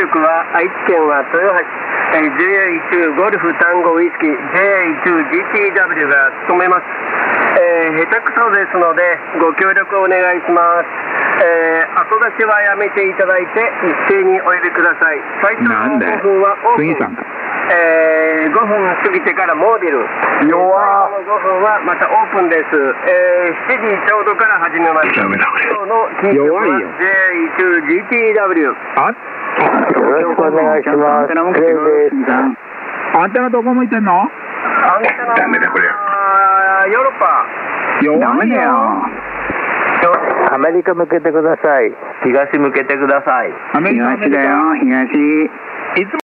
局は愛知県は豊橋、JA2 ゴルフ単語ウイスキー JA2GTW が務めます。下手くそですのでご協力をお願いします。後出しはやめていただいて一斉にお呼びください。最初の5分はオープン。5分過ぎてからモービル。最後の5分はまたオープンです。7時ちょうどから始めます。今日のキー局は JA2GTW。 よろしくお願いします。クレイです。 アンテナどこ向いてんの？ アンテナダメだこれ。 ヨーロッパ。 ダメだよ。 アメリカ向けてください。 東向けてください。 アメリカだよ、東。いつも